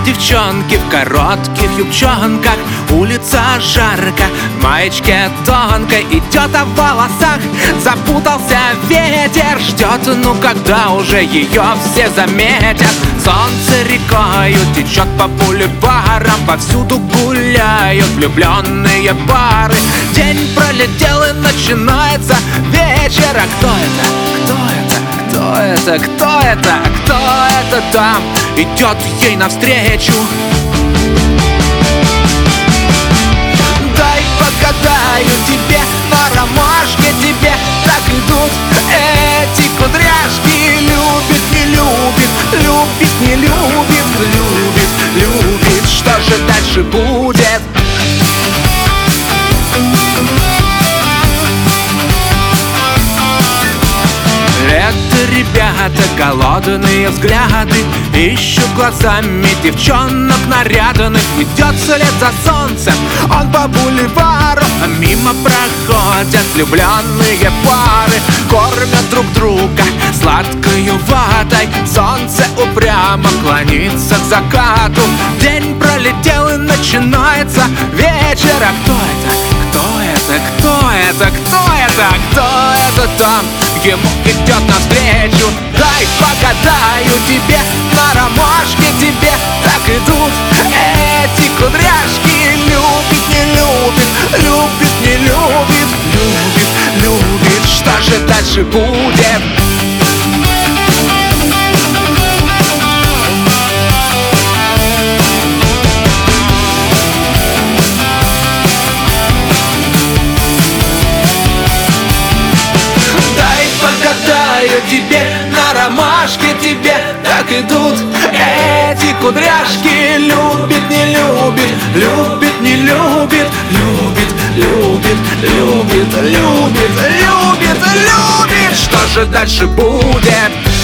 девчонки в коротких юбчонках. Улица жарко, в маечке тонкой, идет о волосах. Запутался ветер, ждет, ну когда уже ее все заметят. Солнце рекою течет по бульварам, повсюду гуляют влюбленные пары. День пролетел и начинается вечер. А кто это? Кто это? Кто это? Кто это? Кто это там идет ей навстречу? Дай погадаю тебе, на ромашке тебе так идут эти кудряшки. Любит, не любит, любит, не любит, любит, любит. Что же дальше будет? Это ребята, голодные взгляды, ищут глазами девчонок нарядных. Идет вслед за солнцем он по бульвару, а мимо проходят влюбленные пары. Кормят друг друга сладкою ватой, солнце упрямо клонится к закату. День пролетел и начинается вечер. А кто это? Кто это? Кто это? Кто это? Кто это там ему идет навстречу? Дай погадаю тебе, на ромашке тебе так идут эти кудряшки. Любит, не любит, любит, не любит, любит, любит. Что же дальше будет? Тебе, на ромашке тебе так идут эти кудряшки. Любит, не любит, любит, не любит, любит, любит, любит, любит, любит, любит. Что же дальше будет?